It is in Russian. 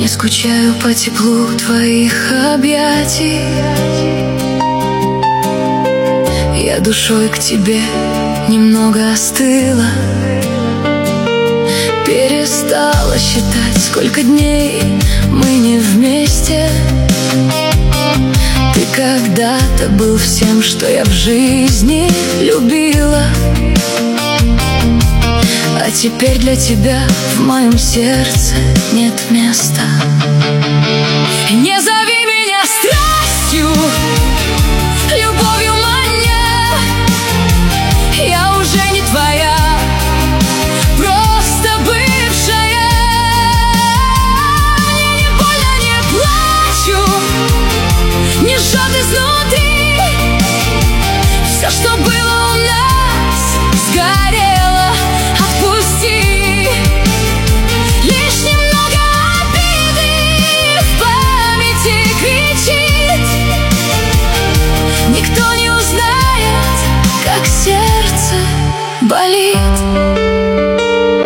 Не скучаю по теплу твоих объятий. Я душой к тебе немного остыла, перестала считать, сколько дней мы не вместе. Ты когда-то был всем, что я в жизни любила, а теперь для тебя в моем сердце нет места. Не зови меня страстью, любовью маня, я уже не твоя, просто бывшая. Мне не больно, не плачу, не жжет изнутри. Все, что было у нас, сгорело. Отпусти. Лишь немного обиды в памяти кричит. Никто не узнает, как сердце болит.